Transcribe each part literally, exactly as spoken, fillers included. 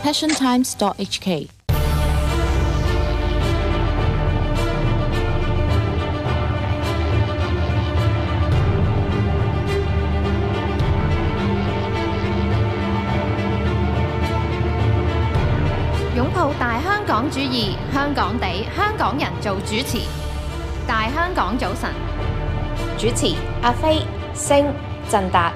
passion times dot h k。 擁抱大香港主義，香港地，香港人做主持。大香港早晨， 主持阿飛、星、振達。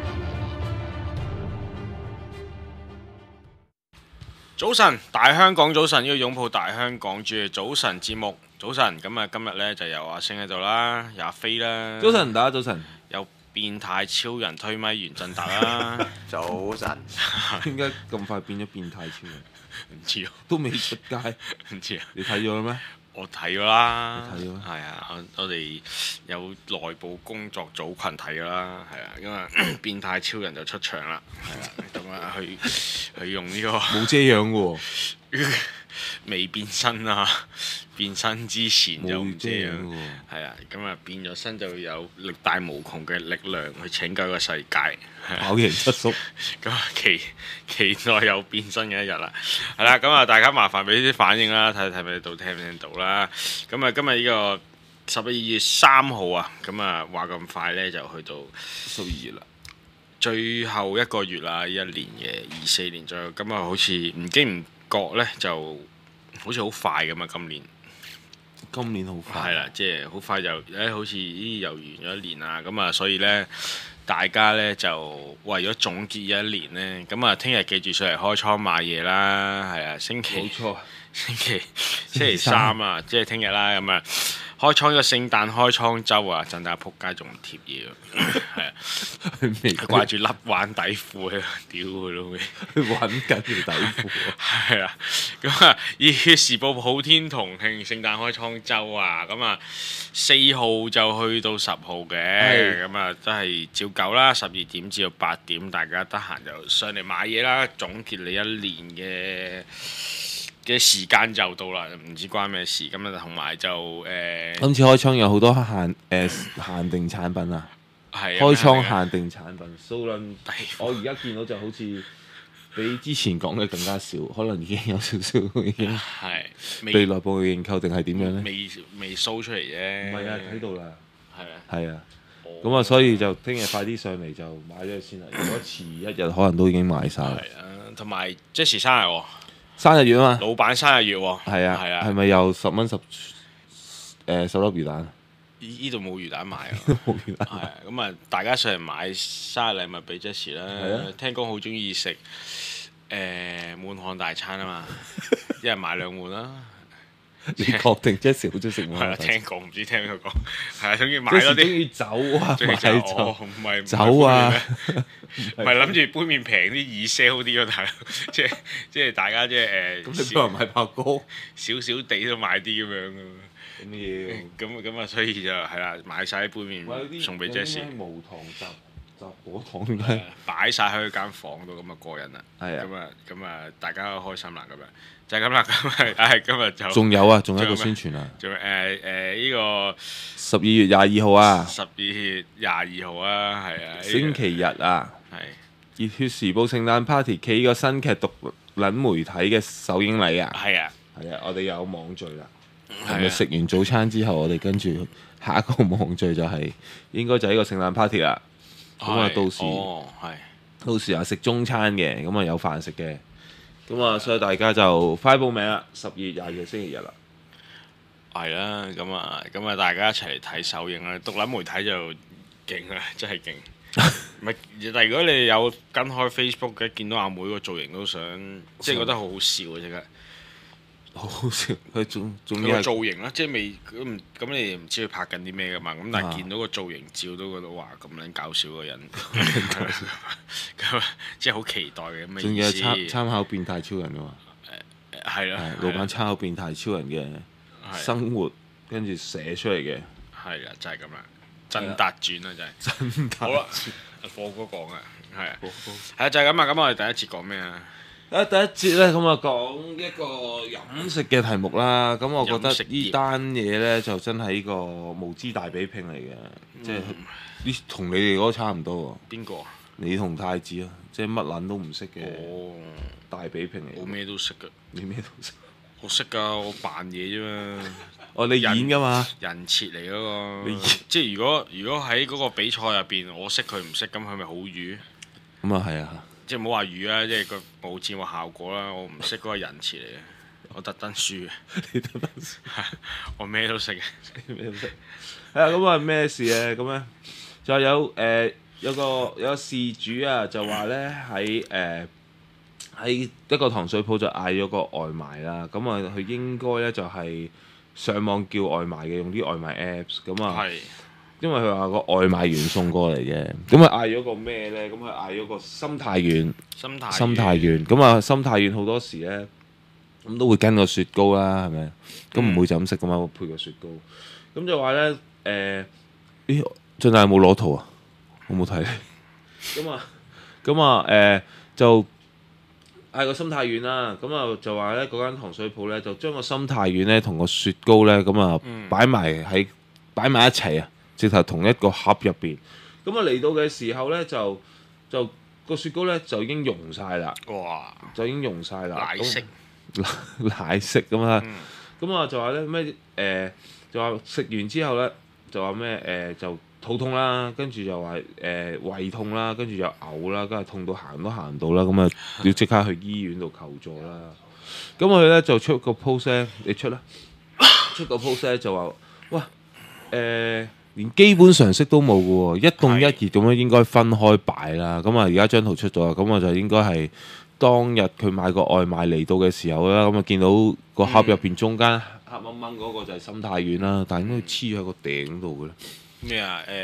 早晨，大香港早晨，呢個擁抱大香港主義早晨節目。早晨，咁啊，今日呢就有阿星喺度啦，有阿飛啦。 早晨，大家早晨。 有變態超人推咪員振達啦。 早晨。 點解咁快變咗變態超人？ 唔知啊， 都未出街， 唔知啊。 你睇咗啦咩？ 我睇咗啦， 睇咗， 係啊，我我哋有內部工作組群睇㗎啦，係啊，因為變態超人就出場啦，係啊，咁啊去去用呢個冇遮樣嘅喎， 未變身啊，變身之前就唔冇遮知啊， 樣嘅喎， 係啊，咁啊變咗身就有力大無窮嘅力量去拯救個世界， 跑贏七叔。 咁啊期期待有變身嘅一日啦，係啦，咁啊大家麻煩俾啲反應啦，睇睇唔睇到，聽唔聽到啦。咁啊今日呢個十二月三號啊，咁啊話咁快呢，就去到十二月啦， 最後一個月啦，一年嘅二四年左右，咁啊好似唔經唔覺呢，就好似好快咁啊今年。 今年好快。 係啦，即係好快就誒，好似咦又完咗一年啦，咁啊所以呢。大家咧就為咗總結一年呢，咁啊聽日記住上嚟開倉買嘢啦，係啊，星期冇錯， 星期星期三啊，即係聽日啦，咁啊開倉呢個聖誕開倉周啊，陣間仆街仲唔貼嘢喎，係啊，掛住笠玩底褲喺度，屌佢老味， 佢揾緊條底褲， 係啊，咁啊熱血時報普天同慶聖誕開倉周啊，咁啊四號就去到十號嘅，咁啊都係照舊啦，十二點至到八點，大家得閒就上嚟買嘢啦，總結你一年嘅嘅時間就到啦，唔知關咩事，咁啊同埋就誒，呃、 今次開倉有好多限誒、呃、限定產品啊， 係開倉啊限定產品，蘇倫我而家見到就好似比之前講嘅更加少，可能已經有少少已經係被內部嘅認購定係點樣呢？ 未未 show 出嚟啫， 唔係啊，睇到啦， 係啊， 係啊。咁啊，所以就聽日快啲上嚟就買咗佢先啦。如果遲一日，可能都已經買晒。 係啊，同埋 Jessie 生日喎， 生日月啊嘛， 老闆生日月喎， 係啊， 係啊， 係咪又十蚊十誒十粒魚蛋？ 依依度冇魚蛋賣啊， 冇魚蛋。 係啊，咁啊，大家上嚟買生日禮物俾 Jessie 啦。 係啊， 聽講好中意食誒滿漢大餐啊嘛，一人買兩碗啦。 你確定 Jessie 好中意食滿漢係啊， 大餐？ 聽講唔知聽邊個講，係啊，總之買咗 Jessie 中啲意酒啊，買中意酒， 酒哦唔係酒啊， 唔係諗住杯麵平啲易 sell 啲咯，大佬，即係即係大家即係誒， 咁你邊人買爆糕？ 少少地都買啲咁樣嘅。 咁嘢咁咁啊，所以就係啦，買晒啲杯麵送俾 Jessie， 無糖雜雜果糖點解？ 擺晒喺佢間房度，咁啊過癮啦。 係啊咁啊咁啊，大家都開心啦，咁樣就係咁啦。咁啊，唉，今日就仲有啊，仲有一個宣傳啊， 仲誒誒呢個十二月廿二號啊， 十二月廿二號啊，係啊， 星期日啊， 係熱血時報聖誕 party 企個新劇獨撚媒體嘅首映禮啊， 係啊， 係啊，我哋有網聚啦。 係啊係咪食完早餐之後，我哋跟住下一個網聚就係、是、應該就係呢個聖誕 party 啦。咁啊，到時、 哦係到時啊食中餐嘅，咁啊有飯食嘅。咁啊，所以大家就快報名啦！十二月廿二號星期日啦。 係啦，咁啊咁啊，大家一齊嚟睇首映啦！獨立媒體就勁啦，真係勁。唔係，但係如果你有跟開 Facebook 嘅，見到阿妹個造型都想，即係覺得好好笑啊！即刻。 好好笑，佢仲仲佢要係個造型啦，即係未咁唔咁，你哋唔知佢拍緊啲咩噶嘛？咁但啊係見到個造型照都覺得哇咁撚搞笑個人，咁即係好期待嘅咁嘅仲要係意思。 參參考變態超人噶嘛， 係啦係，老闆參考變態超人嘅係生活，跟住寫出嚟嘅。 係啊，就係咁啦，振達傳啊，就係。 真好啦，阿貨哥講啊，係啊，係啊，就係咁啊。咁我哋第一節講咩啊？ 啊，第一節咧咁啊講一個飲食嘅題目啦，咁我覺飲食業得呢單嘢咧就真係呢個無知大比拼嚟嘅，即係呢同你哋嗰個差唔多喎。 邊個啊？ 你同太子啊，即係乜撚都唔識嘅我大比拼嚟我嘅。 咩都識㗎， 你咩都識？ 我識㗎，我扮嘢啫嘛。 哦，你演㗎嘛？ 人設嚟嗰個你演， 即係如果如果喺嗰個比賽入邊，我識佢唔識，咁佢咪好瘀？ 咁啊係啊， 即係唔好話瘀啦，即係佢冇節目效果啦。我唔識嗰個人設嚟嘅，我特登輸嘅， 你得得我咩都識嘅。 咩都識。係啊，咁啊咩事咧？咁咧就有誒有個有個事主啊，就話咧喺誒喺一個糖水鋪就嗌咗個外賣啦。咁啊，佢應該咧就係上網叫外賣嘅，用啲外賣 Apps 咁啊。 係因為佢話個外賣員送過嚟嘅，咁啊嗌咗個咩咧？咁佢嗌咗個心態丸。 心態心態丸咁啊，心態丸好多時咧，咁都會跟個雪糕啦，係咪？咁唔會就咁食噶嘛，會配個雪糕。咁就話咧，誒，咦，俊大有冇攞圖啊？我冇睇。咁啊，咁啊，誒，就嗌個心態丸啦。咁啊，就話咧，嗰間糖水鋪咧，就將個心態丸咧同個雪糕咧，咁啊擺埋喺擺埋一齊啊，直頭同一個盒入邊。咁啊嚟到嘅時候咧，就就個雪糕咧就已經溶晒啦， 哇， 就已經溶晒啦， 奶色奶色咁啊， 嗯咁啊就話咧咩誒，就話食完之後咧就話咩誒就肚痛啦，跟住就話誒胃痛啦，跟住又嘔啦，跟住痛到行都行唔到啦，咁啊要即刻去醫院度求助啦。咁佢咧就出個 post 咧，你出啦，出個 post 咧就話哇誒。連基本常識都冇嘅喎，一凍一熱咁樣應該分開擺啦。咁啊，而家張圖出咗啦，咁啊就應該係當日佢買個外賣嚟到嘅時候啦。咁啊見到個盒入邊中間黑掹掹嗰個就係心態丸啦，但係應該黐喺個頂度嘅咧。 咩啊？誒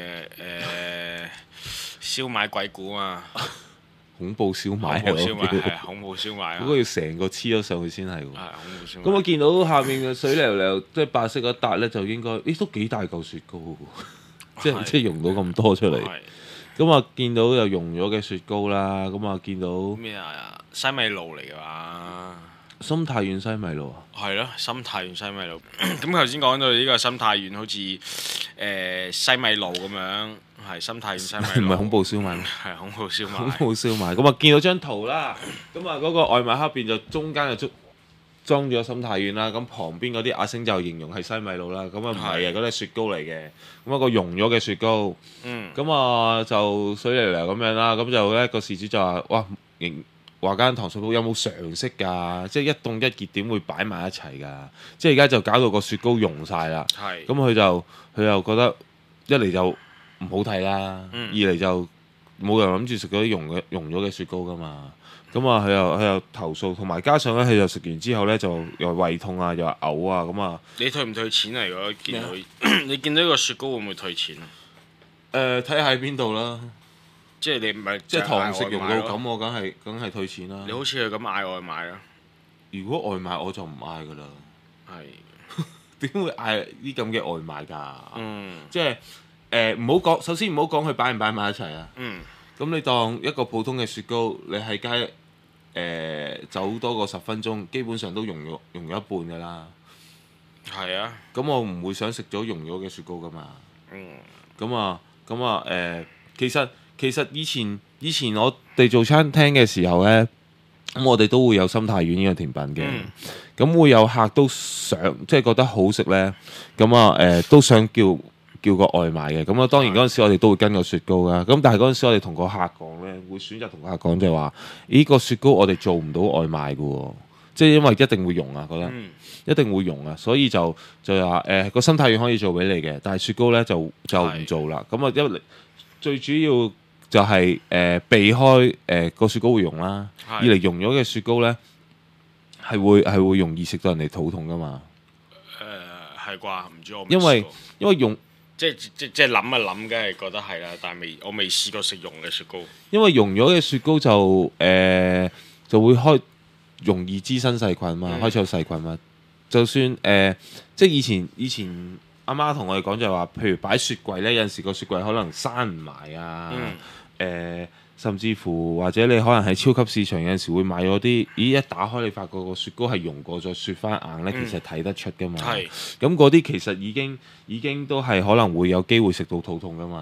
誒燒賣鬼故啊！ 恐怖燒賣恐怖燒賣係係恐怖燒賣啊！ 嗰個要成個黐咗上去先係喎。 係恐怖燒賣。 咁我見到下面嘅水流流，即係白色嗰笪咧，就應該，咦都幾大嚿雪糕喎，即係係即係溶到咁多出嚟。 係咁啊見到又溶咗嘅雪糕啦，咁啊見到咩啊？西米露嚟㗎嘛？ 心態丸西米露啊。 係咯，心態丸西米露。咁頭先講到呢個心態丸好似誒西米露咁樣，係心態丸西米露。 唔係恐怖燒賣咩？ 係恐怖燒恐賣。 怖燒賣。咁啊見到張圖啦，咁啊嗰個外賣盒邊就中間就裝裝咗心態丸啦，咁旁邊嗰啲阿星就形容係西米露啦，咁啊唔係嘅，嗰啲係雪糕嚟嘅，咁一個溶咗嘅雪糕。 嗯。 咁啊就水嚟嚟咁樣啦，咁就咧個事主就話：哇，形話間糖水鋪有冇常識㗎？即係一凍一熱點會擺埋一齊㗎？即係而家就搞到個雪糕溶晒啦。 係。 咁佢就佢又覺得一嚟就唔好睇啦， 嗯二嚟就冇人諗住食嗰啲溶嘅溶咗嘅雪糕㗎嘛。咁啊佢又佢又投訴，同埋加上咧佢又食完之後咧就又胃痛啊，又話嘔啊咁啊。 你退唔退錢啊？如果見到你見到呢個雪糕會唔會退錢啊？ 誒睇下喺邊度啦， 即係你唔係即係堂食溶到咁， 咁，我梗係梗係退錢啦你。好似係咁嗌外賣啊？ 如果外賣我就唔嗌㗎啦。 係。 點會嗌啲咁嘅外賣㗎？ 嗯。 即係誒唔好講，首先唔好講佢擺唔擺埋一齊啊。 嗯。 咁你當一個普通嘅雪糕，你喺街誒、呃、走多過十分鐘，基本上都溶咗溶咗一半㗎啦。 係啊。 咁我唔會想食咗溶咗嘅雪糕㗎嘛。 嗯。 咁啊，咁啊誒，其實其實以前以前我哋做餐廳嘅時候咧，咁我哋都會有心態丸呢個甜品嘅。咁、 嗯、 會有客都想即係覺得好食咧，咁啊誒都想叫叫個外賣嘅。咁啊當然嗰陣時我哋都會跟個雪糕啦。咁但係嗰陣時我哋同個客講咧，會選擇同個客講就係話：咦、個雪糕我哋做唔到外賣嘅喎，即係因為一定會溶啊，覺得。 嗯。 一定會溶啊，所以就就話誒個心態丸可以做俾你嘅，但係雪糕咧就就唔做啦。咁啊，因為最主要就係、是、誒、呃、避開誒個、呃、雪糕會溶啦，二嚟溶咗嘅雪糕咧係會係會容易食到人哋肚痛噶嘛。 誒係啩？唔知我未因為試過因為溶即係即即係諗一諗，梗係覺得係啦，但係未我未試過食溶嘅雪糕。 因為溶咗嘅雪糕就誒、呃、就會開容易滋生細菌嘛， 嗯、 開始有細菌嘛。就算誒、呃，即係以前以前阿媽同我哋講就係話，譬如擺雪櫃咧，有陣時個雪櫃可能閂唔埋啊，誒、 嗯呃，甚至乎或者你可能喺超級市場有陣時會買咗啲，咦一打開你發覺個雪糕係溶過再雪翻硬咧，其實睇得出噶嘛。 係。 咁嗰啲其實已經已經都係可能會有機會食到肚痛噶嘛。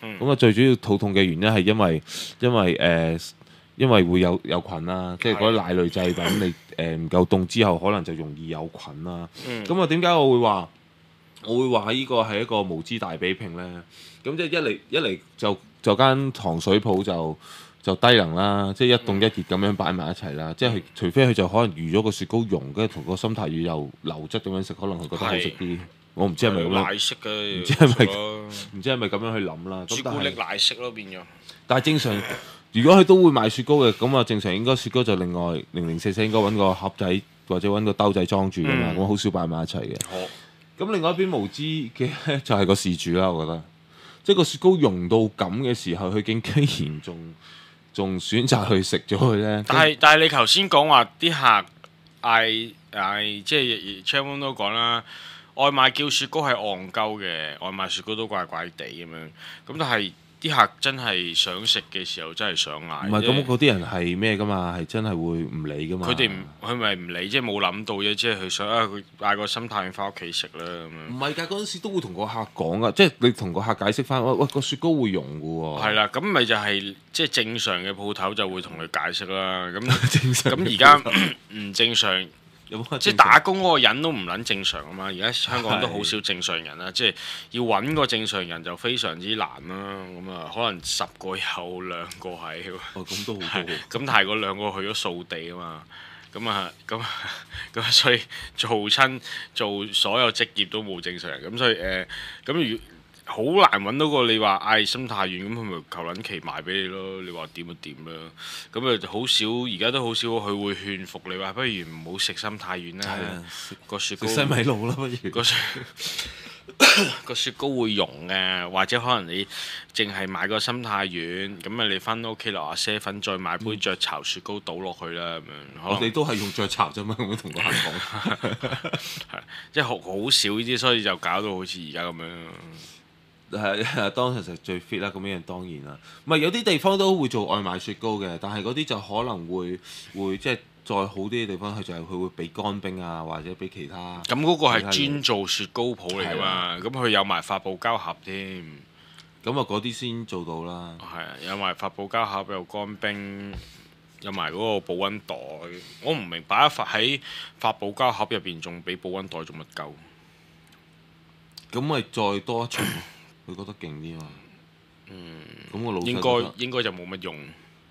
咁啊、嗯、最主要肚痛嘅原因係因為因為誒、呃、因為會有有菌啦，即係嗰啲奶類製品你誒唔夠凍之後，可能就容易有菌啦。咁啊點解我會話我會話呢個係一個無知大比拼咧？咁即係一嚟一嚟就就間糖水鋪就就低能啦，即係一凍一熱咁樣擺埋一齊啦。嗯、即係除非佢就可能預咗個雪糕溶，跟住同個心太軟又流質咁樣食，可能佢覺得好食啲。我唔知係咪咁樣， 奶色嘅， 唔知係咪唔知係咪咁樣去諗啦。 朱古力奶色咯變咗。 但係正常，如果佢都會賣雪糕嘅，咁啊正常應該雪糕就另外零零四四應該揾個盒仔或者揾個兜仔裝住㗎嘛，咁好、嗯、少擺埋一齊嘅。好。咁另外一邊無知嘅就係個事主啦，我覺得，即係個雪糕溶到咁嘅時候，佢竟居然仲仲選擇去食咗佢咧。 但係但係你頭先講話啲客嗌嗌，即係 Chairman 都講啦。外賣叫雪糕係戇鳩嘅，外賣雪糕都怪怪地咁樣。咁但係啲客真係想食嘅時候，真係想嗌。 唔係咁，嗰啲人係咩噶嘛？係真係會唔理噶嘛？ 佢哋唔，佢咪唔理，即係冇諗到啫。即係佢想啊，佢嗌個心態翻屋企食啦咁樣。 唔係㗎，嗰陣時都會同個客講噶，即係你同個客解釋翻，喂喂個雪糕會溶㗎喎。係啦，咁咪就係即係正常嘅鋪頭就會同佢解釋啦。咁咁而家唔正常。即係打工嗰個人都唔撚正常啊嘛！而家香港都好少正常人啦，即係要揾個正常人就非常之難啦。咁啊，可能十個有兩個係。 哦，咁都好多。咁但係嗰兩個去咗掃地啊嘛。咁啊，咁咁所以做親做所有職業都冇正常人。咁所以誒，咁如好難揾到個你話嗌心太軟咁，佢咪求撚其賣俾你咯？你話點就點啦。咁啊好少，而家都好少佢會勸服你話，不如唔好食心太軟啦。個雪糕食西米露啦，不如個雪個雪糕會溶嘅，或者可能你淨係買個心太軟，咁啊你翻到屋企樓下瀉粉，再買杯雀巢雪糕倒落去啦咁樣。 我哋都係用雀巢啫嘛，咁樣同個客講。即係好好少呢啲，所以就搞到好似而家咁樣。 係當時食最 fit 啦，咁樣當然啦。唔係有啲地方都會做外賣雪糕嘅，但係嗰啲就可能會會即係再好啲嘅地方，佢就係佢會俾乾冰啊，或者俾其他。 咁嗰個係專做雪糕鋪嚟㗎嘛，咁佢有埋發泡膠盒添。 咁啊嗰啲先做到啦。 係啊，有埋發泡膠盒，有乾冰，有埋嗰個保溫袋。我唔明擺一發喺發泡膠盒入邊，仲俾保溫袋做乜鳩？ 咁咪再多一層。佢覺得勁啲嘛？嗯，咁個老細應該應該就冇乜用。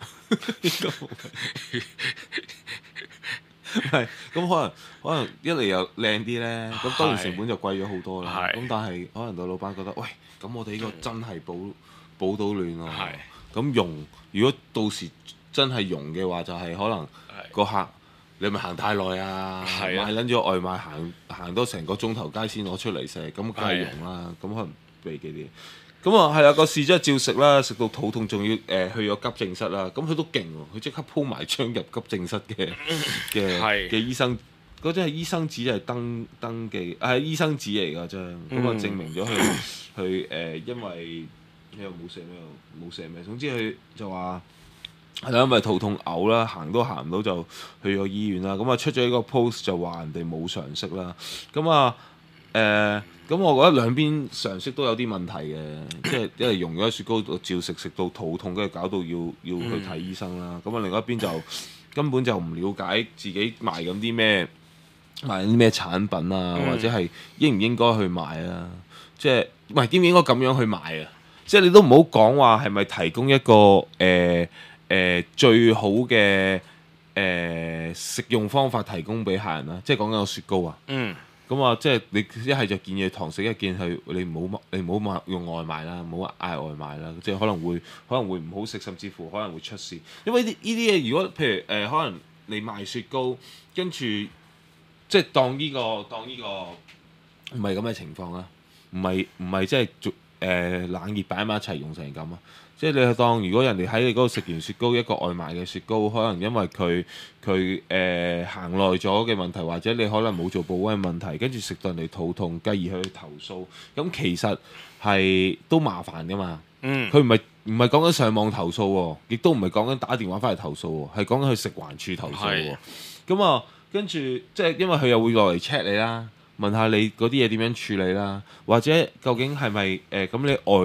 係，咁可能可能一嚟又靚啲咧，咁當然成本就貴咗好多啦。咁但係可能個老闆覺得，喂，咁我哋呢個真係保保到暖喎。係。咁溶，如果到時真係溶嘅話，就係可能個客你咪行太耐啊，買撚咗外賣行行多成個鐘頭街先攞出嚟食，咁梗係溶啦。咁可能。俾幾啲，咁啊係啊個試真係照食啦，食到肚痛，仲要誒、呃、去咗急症室啦。咁佢都勁喎，佢即刻鋪埋張入急症室嘅嘅嘅醫生，嗰張係醫生紙，係登登記，係、啊、醫生紙嚟㗎張。咁啊證明咗佢佢誒，因為又冇寫咩，冇寫咩。總之佢就話係啦，因為肚痛嘔啦，行都行唔到就去咗醫院啦。咁啊出咗呢個 post 就話人哋冇常識啦。咁啊誒。咁我覺得兩邊常識都有啲問題嘅，即係一係溶咗雪糕照食，食到肚痛，跟住搞到要要去睇醫生啦。咁啊、嗯、另外一邊就根本就唔了解自己賣緊啲咩，賣緊啲咩產品啊，嗯、或者係應唔應該去賣啊？即係唔係應唔應該咁樣去賣啊？即係你都唔好講話係咪提供一個誒誒、呃呃、最好嘅誒、呃、食用方法提供俾客人啊？即係講緊個雪糕啊。嗯。咁啊，即係你一係就建議堂食，一係建議佢你唔好你唔好用外賣啦，唔好嗌外賣啦，即係可能會可能會唔好食，甚至乎可能會出事。因為呢啲嘢，如果譬如誒、呃，可能你賣雪糕，跟住即係當呢、這個當呢、這個唔係咁嘅情況啦，唔係唔係即係做誒冷熱擺埋一齊用成咁啊！即係你係當如果人哋喺你嗰度食完雪糕，一個外賣嘅雪糕，可能因為佢佢誒行耐咗嘅問題，或者你可能冇做保溫嘅問題，跟住食到人哋肚痛，繼而去投訴，咁其實係都麻煩噶嘛。嗯，佢唔係唔係講緊上網投訴喎，亦都唔係講緊打電話翻嚟投訴喎，係講緊去食環署投訴喎。咁啊，跟住即係因為佢又會落嚟 check 你啦，問下你嗰啲嘢點樣處理啦，或者究竟係咪誒咁你外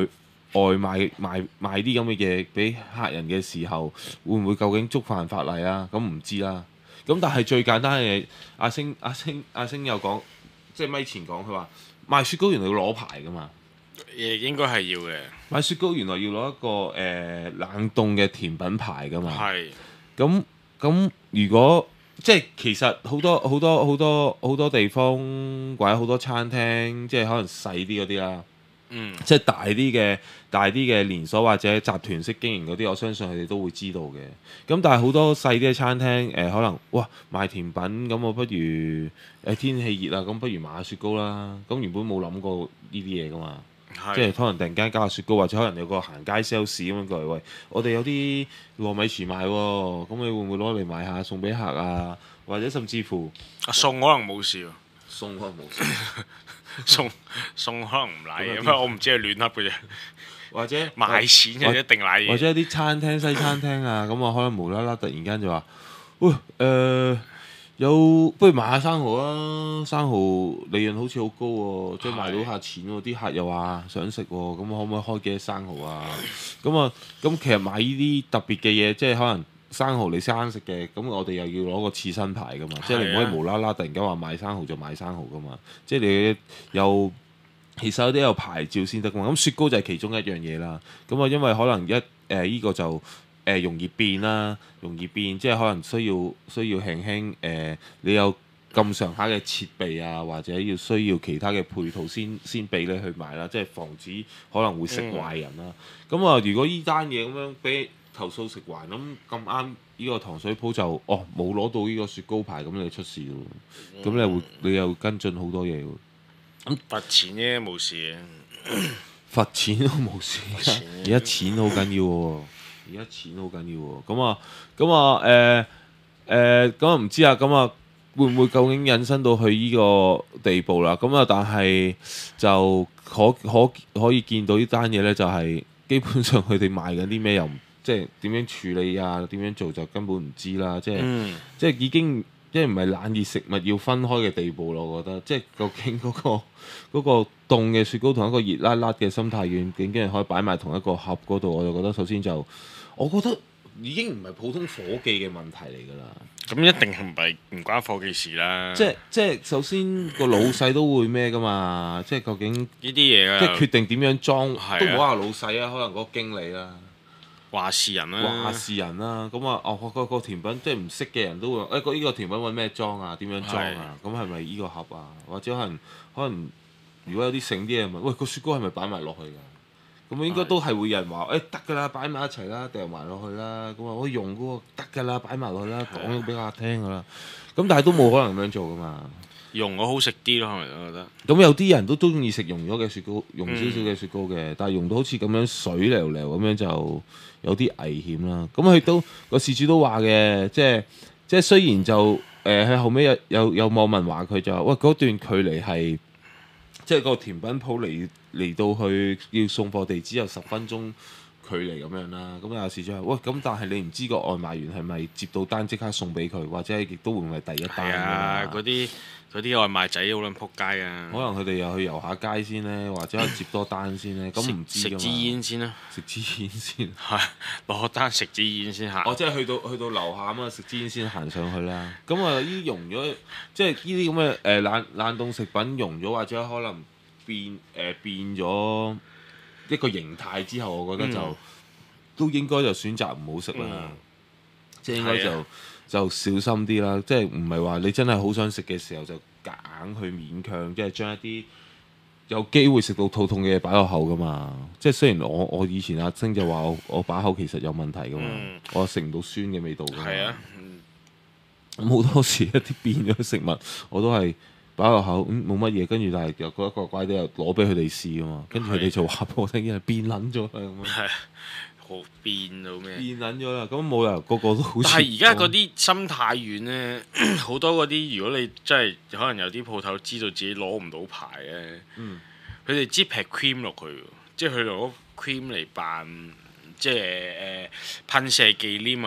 外賣賣賣啲咁嘅嘢俾客人嘅時候，會唔會究竟觸犯法例啊？咁唔知啦。咁但係最簡單嘅嘢，阿星阿星阿星又講，即係咪前講，佢話賣雪糕原來要攞牌噶嘛。 誒應該係要嘅。 買雪糕原來要攞一個誒、呃、冷凍嘅甜品牌噶嘛。 係。 咁咁如果即係其實好多好多好多好多地方或者好多餐廳，即係可能細啲嗰啲啦。 嗯。 即係大啲嘅大啲嘅連鎖或者集團式經營嗰啲，我相信佢哋都會知道嘅。咁但係好多細啲嘅餐廳誒、呃，可能哇賣甜品咁，我不如誒、呃、天氣熱啊，咁不如買下雪糕啦。咁原本冇諗過呢啲嘢噶嘛。即係可能突然間加下雪糕，或者可能有個行街 sales 咁樣過嚟，喂，我哋有啲糯米糍賣喎，咁你會唔會攞嚟賣下送俾客啊？或者甚至乎送可能冇事喎， 送可能冇事， 送送可能唔賴嘅，因為我唔知係亂噏嘅啫。 或者賣錢就一定賴嘢， 或者有啲餐廳西餐廳啊，咁啊可能無啦啦突然間就話，喂誒。呃有不如買下生蠔啊！生蠔利潤好似好高喎、啊，即係賣到下錢喎、啊。啲客又話想食喎、啊，咁可唔可以開幾隻生蠔啊？咁啊，咁其實買呢啲特別嘅嘢，即係可能生蠔你生食嘅，咁我哋又要攞個刺身牌噶嘛，即係你唔可以無啦啦突然間話賣生蠔就賣生蠔噶嘛，即係你有其實有啲有牌照先得噶嘛。咁雪糕就係其中一樣嘢啦。咁啊，因為可能一誒依、呃呢個就。誒、呃、容易變啦，容易變，即係可能需要需要輕輕誒、呃，你有咁上下嘅設備啊，或者要需要其他嘅配套先先俾你去買啦，即係防止可能會食壞人啦。咁啊、嗯，如果依單嘢咁樣俾投訴食壞，咁咁啱呢個糖水鋪就哦冇攞到呢個雪糕牌，咁你就出事咯。咁、嗯、你會你又跟進好多嘢喎。咁罰錢啫，冇事嘅。 罰錢都冇事，而家錢好緊要喎。而家錢好緊要喎，咁啊，咁啊，誒誒，咁啊唔知啊，咁啊會唔會究竟引申到去呢個地步啦？咁啊，但係就可可可以見到呢單嘢咧，就係基本上佢哋賣緊啲咩又唔即係點樣處理啊？點樣做就根本唔知啦，即係、嗯、即係已經即係唔係冷熱食物要分開嘅地步咯？我覺得即係究竟嗰個嗰個凍嘅雪糕同一個熱辣辣嘅心太軟，竟然可以擺埋同一個盒嗰度，我就覺得首先就。我覺得已經唔係普通伙計嘅問題嚟㗎啦。 咁一定係唔係唔關伙計事啦。 即即係首先個老細都會咩㗎嘛？即係究竟呢啲嘢啊， 即係決定點樣裝， 啊、 都唔好話老細啊，可能嗰個經理啦， 話事人啦、啊， 話事人啦。咁啊，哦，個個甜品即係唔識嘅人都會誒，個、欸、呢個甜品揾咩裝啊？點樣裝啊？咁係咪呢個盒啊？或者可能可能如果有啲醒啲嘅問，喂，個雪糕係咪擺埋落去㗎？咁應該都係會有人話，誒得㗎啦，擺埋一齊啦，掉埋落去啦。咁啊，我用嗰個得㗎啦，擺埋落去啦，講咗俾我聽㗎啦。咁但係都冇可能咁樣做㗎嘛。 溶咗好食啲咯，係咪我覺得？ 咁有啲人都中意食溶咗嘅雪糕，溶少少嘅雪糕嘅，嗯、但係溶到好似咁樣水流流咁樣就有啲危險啦。咁佢都個事主都話嘅，即係即係雖然就誒喺、呃、後尾有有有網民話佢就話，喂嗰段距離係。即係個甜品鋪嚟嚟到去要送貨地只有十分鐘距離咁樣啦。咁有時就係喂咁，但係你唔知個外賣員係咪接到單即刻送俾佢，或者亦都會唔會第一單啊？嗰啲嗰啲外賣仔好撚撲街啊！ 可能佢哋又去遊下街先咧，或者接多單先咧。咁唔知㗎嘛？ 食支煙先啦， 食支煙先。 係攞單食支煙先行。 哦，即係去到去到樓下咁啊，食支煙先行上去啦。咁啊，呢啲溶咗，即係呢啲咁嘅誒冷冷凍食品溶咗，或者可能變誒、呃、變咗一個形態之後，我覺得就、嗯、都應該就選擇唔好食啦。嗯、即係應該就。嗯就小心啲啦，即係唔係話你真係好想食嘅時候就夾硬去勉強，即係將一啲有機會食到肚痛嘅嘢擺落口噶嘛。即係雖然我我以前阿星就話我我把口其實有問題噶嘛，嗯、我食唔到酸嘅味道㗎嘛。係啊，咁好多時一啲變咗嘅食物我都係擺落口，嗯冇乜嘢，跟住但係又覺得個乖啲又攞俾佢哋試㗎嘛，跟住佢哋就話俾我聽，因為變撚咗啦咁樣。 好變到咩？ 變撚咗啦！咁冇理由個個都好似。 但係而家嗰啲心太軟咧，好多嗰啲如果你真係可能有啲鋪頭知道自己攞唔到牌咧，佢哋擠劈 cream 落去，即係佢攞 cream 嚟扮，即係誒噴射忌廉啊！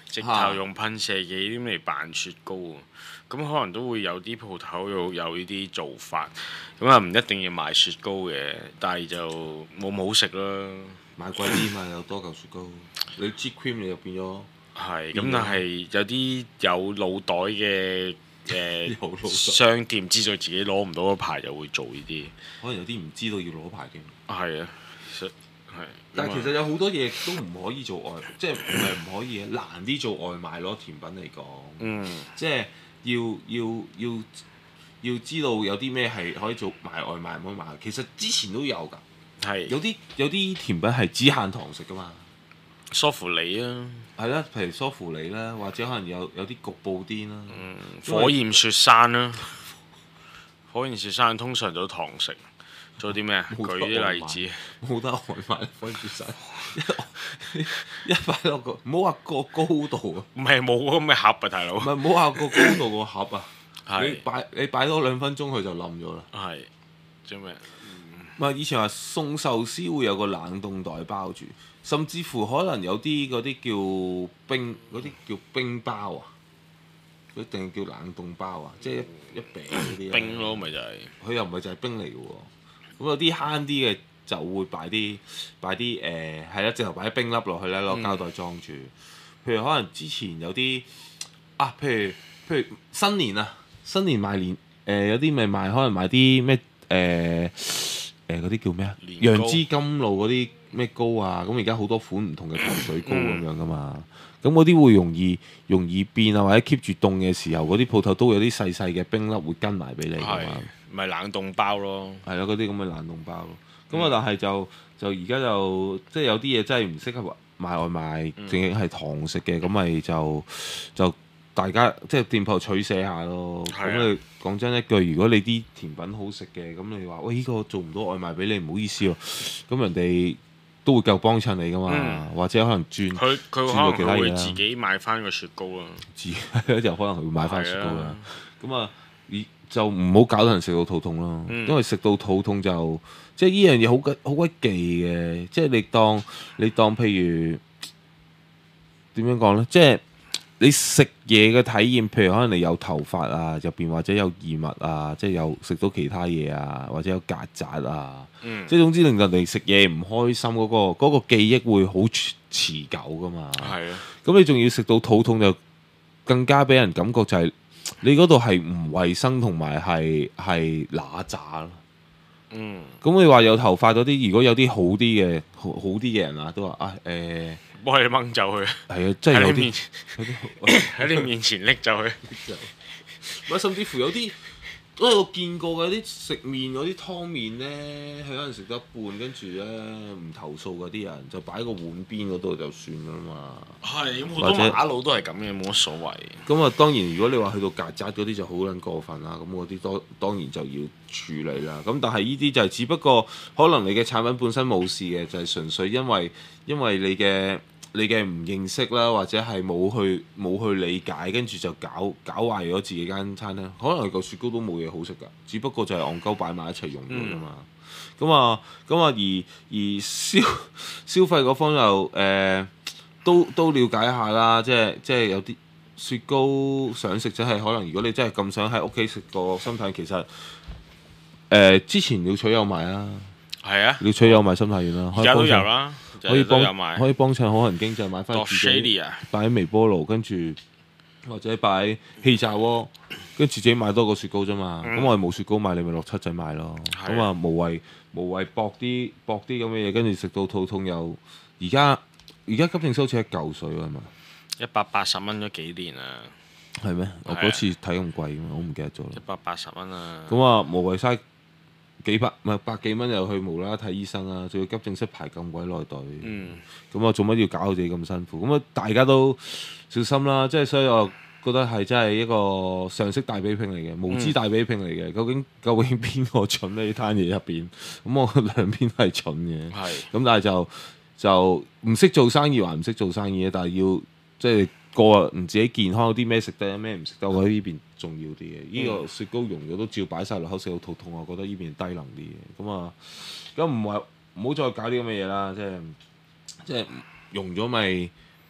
直頭用噴射機咁嚟扮雪糕喎。咁可能都會有啲鋪頭有有呢啲做法，咁啊唔一定要賣雪糕嘅，但係就冇咁好食啦。 買貴啲嘛，有多嚿雪糕，你支 cream 你就變咗。 係，咁但係有啲有腦袋嘅誒商店知道自己攞唔到個牌，就會做呢啲。 可能有啲唔知道要攞牌嘅。 係啊，其實係。 但係其實有好多嘢都唔可以做外，即係唔係唔可以嘅，難啲做外賣咯。甜品嚟講， 嗯， 即係要要要要知道有啲咩係可以做賣外賣，唔可以賣。其實之前都有㗎。 係有啲有啲甜品係只限堂食㗎嘛， 梳芙梨啊， 係啦，譬如梳芙梨啦，或者可能有有啲焗布甸啦， 嗯，火焰雪山啦，火焰雪山通常都堂食，做啲咩啊？舉啲例子， 冇得外賣火焰雪山，一擺落個，唔好話個高度啊， 唔係冇咁嘅盒啊，大佬， 唔係唔好話個高度個盒啊， 係你擺你擺多兩分鐘佢就冧咗啦， 係做咩？ 唔係以前話送壽司會有個冷凍袋包住，甚至乎可能有啲嗰啲叫冰嗰啲叫冰包啊，一定叫冷凍包啊，即係一一餅嗰啲冰咯，咪就係佢又唔係就係冰嚟嘅喎，咁有啲慳啲嘅就會擺啲擺啲誒係啦，直頭擺啲冰粒落去咧，攞膠袋裝住。譬如可能之前有啲啊，譬如譬如新年啊，新年賣年誒有啲咪賣可能賣啲咩誒。誒嗰啲叫咩啊？楊枝甘露嗰啲咩糕啊，咁而家好多款唔同嘅糖水糕咁樣噶嘛，咁嗰啲會容易容易變啊，或者 keep 住凍嘅時候，嗰啲鋪頭都會有啲細細嘅冰粒會跟埋俾你噶嘛， 咪冷凍包咯， 係咯，嗰啲咁嘅冷凍包咯。咁啊、嗯，但係就就而家就即係有啲嘢真係唔適合賣外賣，淨係堂食嘅，咁咪就就。大家即係店鋪取捨下咯。咁你講真一句，如果你啲甜品好食嘅，咁你話喂呢個做唔到外賣俾你，唔好意思喎。咁人哋都會夠幫襯你噶嘛，嗯、或者可能轉佢佢可能佢會自己買翻個雪糕啦， 自就可能佢會買翻雪糕啦。咁啊，就唔好搞到人食到肚痛咯。嗯、因為食到肚痛就即係呢樣嘢好鬼好鬼忌嘅。即係你當你當譬如點樣講咧，即係。你食嘢嘅體驗，譬如可能你有頭髮啊，入邊或者有異物啊，即係有食到其他嘢啊，或者有曱甴啊，嗯、即係總之令人哋食嘢唔開心嗰、嗰個嗰、嗰個記憶會好持久噶嘛。係啊，咁你仲要食到肚痛就更加俾人感覺就係你嗰度係唔衞生同埋係係乸渣咯。嗯，咁你話有頭髮嗰啲，如果有啲好啲嘅好好啲嘅人啊，都話啊誒。欸幫你掹走佢， 係啊，真係有啲喺你面前拎走佢。 唔係，甚至乎有啲，因為我見過嘅啲食麵嗰啲湯麵咧，佢可能食到一半，跟住咧唔投訴嗰啲人就擺喺個碗邊嗰度就算啦嘛。係， 好多馬佬都係咁嘅，冇乜所謂。 咁啊，當然如果你話去到曱甴嗰啲就好撚過分啦，咁嗰啲當當然就要處理啦。咁但係呢啲就係只不過可能你嘅產品本身冇事嘅，就係、是、純粹因為因為你嘅。你嘅唔認識啦，或者係冇去冇去理解，跟住就搞搞壞咗自己間餐廳。可能個雪糕都冇嘢好食㗎，只不過就係戇鳩擺埋一齊用咗啫嘛。咁啊咁啊，而而消消費嗰方又誒、呃、都都了解下啦，即係即係有啲雪糕想食，即係可能如果你真係咁想喺屋企食個心態，其實誒、呃、之前鳥取有賣啊，係啊，鳥取有賣心態丸啦，而家都有啦。可以幫可以幫襯好行經濟買翻自己擺喺微波爐，跟住或者擺喺氣炸鍋，跟住自己買多個雪糕啫嘛。咁、嗯、我哋冇雪糕買，你咪落七仔買咯。咁啊無謂無謂搏啲搏啲咁嘅嘢，跟住食到肚痛又而家而家急症室好似一嚿水啊嘛， 一百八十蚊咗幾年啊？ 係咩？我嗰次睇咁貴嘅嘛，我唔記得咗啦。 一百八十蚊啊！ 咁啊無謂嘥。幾百唔係百幾蚊又去無啦啦睇醫生啊，仲要急症室排咁鬼耐隊，咁啊做乜要搞到自己咁辛苦？咁啊大家都小心啦，即係所以我覺得係真係一個常識大比拼嚟嘅，無知大比拼嚟嘅。究竟究竟邊個蠢呢？呢攤嘢入邊，咁我兩邊都係蠢嘅，咁是但係就就唔識做生意還唔識做生意，但係要即係。個人自己健康有啲咩食得，有咩唔食得，我覺得呢邊重要啲嘅。呢、嗯、個雪糕溶咗都照擺晒落口，食到肚痛，我覺得呢邊低能啲嘅。咁啊，咁唔係唔好再搞啲咁嘅嘢啦，即係即係溶咗咪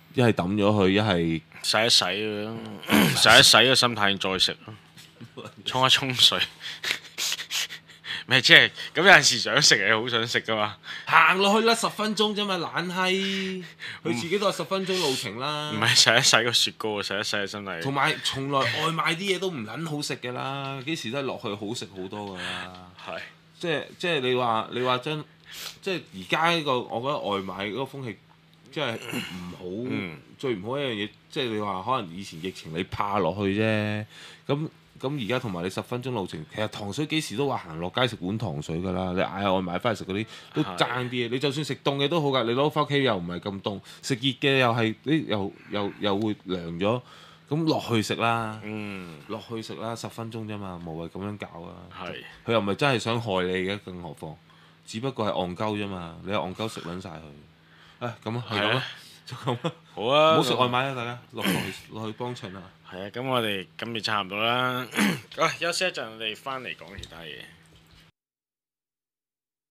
一係抌咗佢，一係洗一洗佢咯，洗一洗個心態再食咯，沖一沖水。咪即係咁有陣時想食嘢，好想食噶嘛。 行落去啦，十分鐘啫嘛，懶閪。佢自己都係十分鐘路程啦。 唔係洗一洗個雪糕，洗一洗個身體。 同埋從來外賣啲嘢都唔撚好食嘅啦，幾時都係落去好食好多噶啦。 係是。 即係即係你話你話將即係而家呢個，我覺得外賣嗰個風氣即係唔好，嗯、最唔好一樣嘢，即係你話可能以前疫情你怕落去啫，咁。咁而家同埋你十分鐘路程，其實糖水幾時都話行落街食碗糖水㗎啦。你嗌外賣翻嚟食嗰啲都爭啲嘢。你就算食凍嘅都好㗎，你攞翻屋企又唔係咁凍，食熱嘅又係啲又又又會涼咗。咁落去食啦，落、嗯、去食啦，十分鐘啫嘛，無謂咁樣搞啊。係是。佢又唔係真係想害你嘅，更何況，只不過係戇鳩啫嘛。你係戇鳩食撚晒佢。啊，咁啊，係咁啊，就咁啊。好啊，唔好食外賣啊，大家落去落去幫襯啊。 係啊，咁我哋今日差唔多啦。啊，休息一陣，我哋翻嚟講其他嘢。